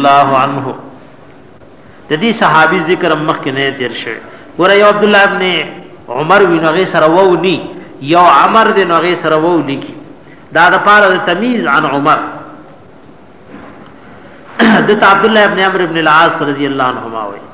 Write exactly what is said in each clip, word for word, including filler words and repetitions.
الله عنه. د دې صحابي ذکر مخ کې نه تیر شوی. ګوره یو عبد الله ابن عمر وی نو غي سره وو ني یو عمر دې نو غي سره وو لیکي دا د پاره د تمیز عن عمر. د عبد الله ابن عمرو ابن العاص رضی الله عنهما وی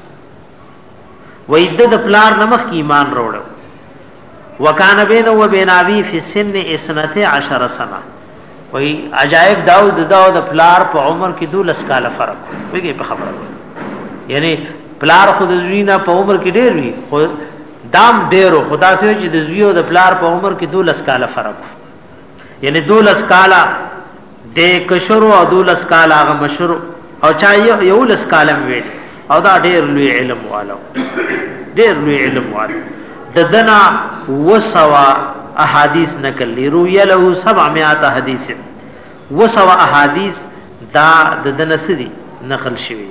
وې د پلار نمخ کی ایمان وروړو وکانه بین و بین ابي فی السن اثنتا عشر سنه. وې عجائب داود داود پلار په عمر کې دولس کاله فرق ویږي په خبره یعنی پلار خود زوینا په عمر کې ډېر وی خو دام ډېرو خدا سي چې د زویو د پلار په عمر کې دولس کاله فرق یعنی دولس کاله د کشرو او دولس کاله هغه مشرو او چا یو لس کاله وی او دا ډېر لوی علم والو ډېر لوی علم والو د دنا وسوا احادیث نقل روی له سبعمائة حدیث وسوا احادیث دا د دنسدي نقل شوی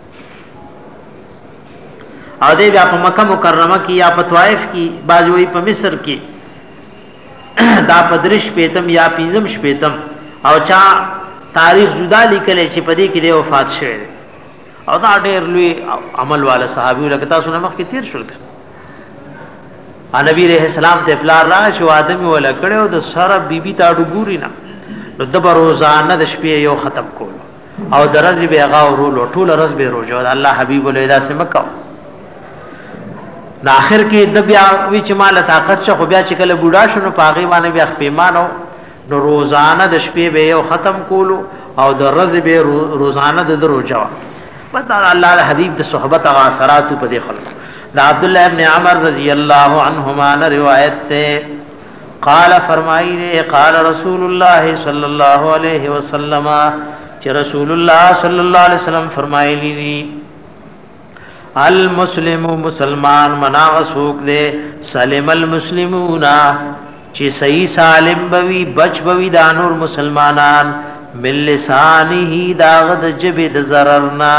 او دې بیا په مکه مکرمه کې یا په طائف کې بعضی وی په مصر کې دا پدرش پیتم یا پینزم شپیتم او چا تاریخ جدا لیکل چې په دې کې د وفات شوی او دا ډېر لوی عمل والا صحابي لکه تاسو نه مخ کې تیر شول کړه. نبی رحم السلام ته پلار را شو ادمي ولا کړو د سره بیبي تا ډګوري نه نو د روزانه د شپې یو ختم کول او درځي به هغه ورول ټول ورځ به روزه الله حبيب له داسې مکه نو اخر کې د بیا وی چې مال طاقت شخو بیا چې کله بوډا شونه پاغي باندې بیا خپېمانو نو روزانه د شپې به یو ختم کولو او د ورځ به روزانه د روزه پتہ الله حبيب د صحبت او اثرات په دې خلق دا عبد الله ابن عمر رضی اللہ عنہما نے روایت سے قال فرمائے قال رسول اللہ صلی اللہ علیہ وسلم کہ رسول اللہ صلی اللہ علیہ وسلم فرمائے لی المسلم مسلمان منا غسوک دے سلم المسلمون چی صحیح سالم بوی بچ بوی دانور مسلمانان من لسانه داغد جبد ضررنا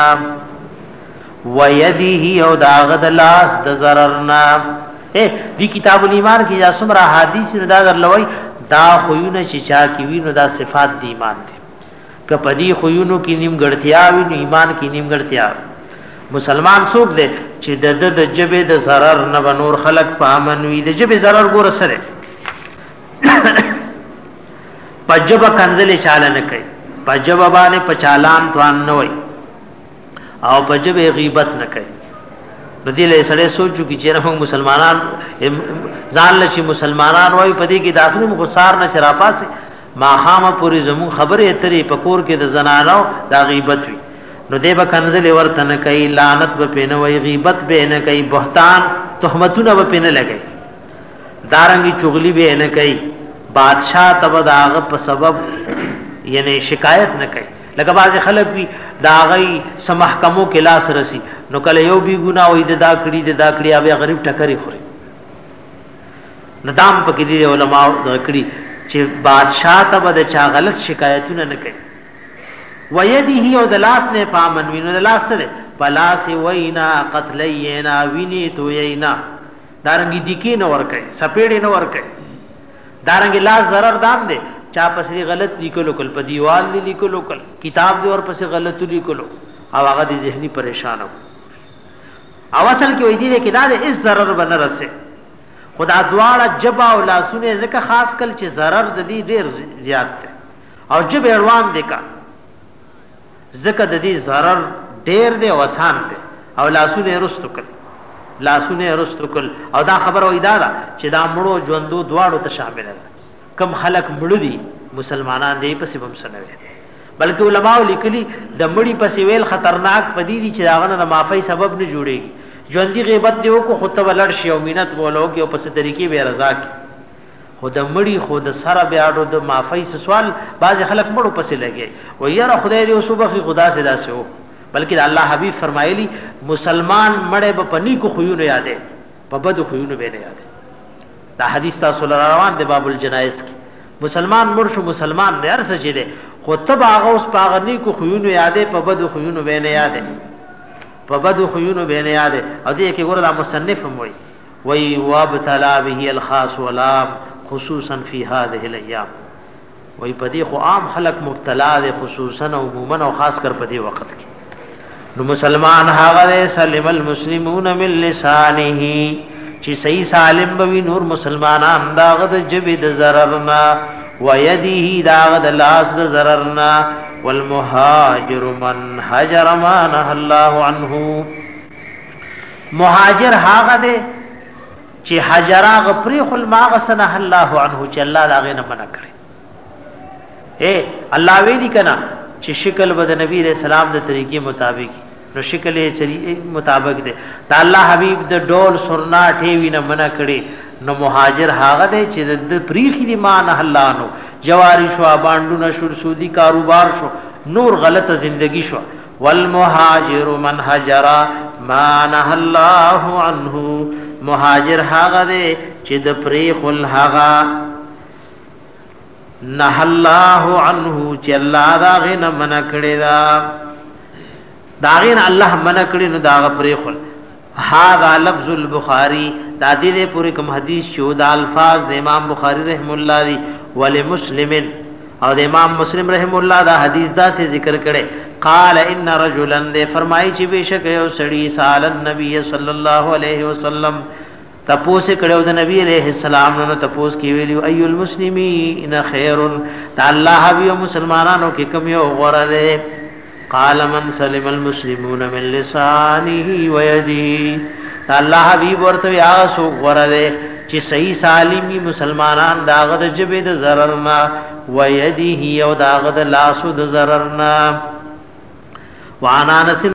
ويده او داغد لاس د ضررنا. اے دی کتاب الایمان کی یا سمرا حدیث نه دا درلوي دا خوونه چې چا کی وینو دا صفات دی ایمان دي ک پدی خوونو کی نیم ګړتیا وینو ایمان کی نیم ګړتیا. مسلمان څوک دی چې د د جبه د ضرر نه بنور خلق پامن وی د جبه ضرر ګور سره پجب کنزل چاله نه کوي پجب باندې پچالان توان نه وي او پجب غیبت نه کوي. نو دې له سره سوچو کې چې موږ مسلمانان ځان لچې مسلمانان وای په دې کې داخلي مغصار نه چر پاسه ما خامه پوری زمون خبره اترې پکور کې د زنانو دا غیبت وي نو دې به کنزل ورته نه کوي لعنت به پینه وای غیبت به نه کوي بهتان تهمتونه به پینه لګي دارنګي چغلی به نه کوي بادشاہ تب داغ په سبب یعنی شکایت نه کوي لکه بعض خلک وی دا غي سمحکمو کې لاس رسی نو کله یو بي ګنا وې د دا کړي د دا کړي اوبه غریب ټکرې خوري ندام پکې دي علماء دا کړي چې بادشاہ ته به چا غلط شکایتونه نه کوي ويده او د لاس نه پامن وینو د لاس سره پلاس وینا قتل ینا ویني تو ینا دارنګي دکی نه ور کوي سپېړې نه ور کوي دارنګي لاس zarar دام دي چا پسې غلط لیکلو کل په دیوال دی لیکلو کل کتاب دی اور پسې غلط لیکلو او هغه د ذهني پریشان او اصل کې وې دي کې دا د اس zarar بن رسه خدا دواړه جبا او لاسونه زکه خاص کل چې zarar د دې ډیر زیات ده او جب اړوان دي کا زکه د دې zarar ډیر دی او آسان دی او لاسونه رستو کل لاسونه رستو کل او دا خبر وې دا چې دا مړو ژوندو دواړو ته شامل ده کم خلق مړ دي مسلمانان دی پسې بم سنوي بلکې علماء لیکلي د مړی پسې ویل خطرناک پدی دي چې داغه د معافی سبب نه جوړيږي ژوندۍ غیبت دیو کو خطبه لړ شي او مینت بولو کې او پسې طریقې به رضا کې خود مړی خود سره بیا د معافی سوال بعض خلق مړو پسې لګي و یاره خدای دې صبح خدا سے داسې هو بلکې الله حبیب فرمایلی مسلمان مړې په پنی کو خوونه یادې په بد خوونه به نه یادې دا حدیث تاسو روان دی باب الجنائز کی مسلمان مرشو مسلمان نه ارسه چي دي خو تب هغه اوس پاغنی کو خيونو یادې په بد خيونو به نه یادې په بد خيونو به نه یادې او دې کې ګوره مصنف هم وي وي وابتلا به الخاص والعام خصوصا في هذه الايام وای پدې خو عام خلق مبتلا دي خصوصا او عموما او خاص کر پدې وخت کې نو مسلمان هغه سلم المسلمون من لسانه چې صحیح سالم بوي نور مسلمانان داغه د جبې د ضررنا ويده داغه د لاس د ضررنا والمهاجر من هجر ما نهى الله عنه مهاجر هغه دي چې حجرا غپری خل ما غسنه الله عنه چې الله داغه نه منع کړي اے الله ویلی کنا چې شکل بد نبی رسول الله د طریقې مطابق نو شکل یې مطابق دي دا الله حبیب د ډول سرنا ټیوی نه منع کړي نو مهاجر هغه دی چې د پریخي دی مان الله نو جواری شو باندې نشو سودی کاروبار شو نور غلطه زندگی شو والمهاجر من هجر ما نهى الله عنه مهاجر هغه دی چې د پریخل هغه نهى الله عنه چې الله دا غنه منع کړي دا داغین الله منع کړي نو دا پریخل هاذا لفظ البخاری دا دې پوری کوم حدیث شو دا الفاظ د امام بخاری رحم الله دی ولمسلم او د امام مسلم رحم الله دا حدیث دا سے ذکر کړي قال ان رجلا دې فرمایي چې بشک یو سړی سال النبي صلی الله علیه وسلم تپوس کړو د نبی علیہ السلام نو تپوس کی ویلو ای المسلمین خیر تا الله حبیب مسلمانانو کې کوم یو غوړه ده قال من سلم المسلمون من لسانه ويده الله حبيب ورته هغه سو غره چې صحیح سالمی مسلمانان داغه د جبه د zarar نه ويده او داغه د لاسو د zarar نه وانا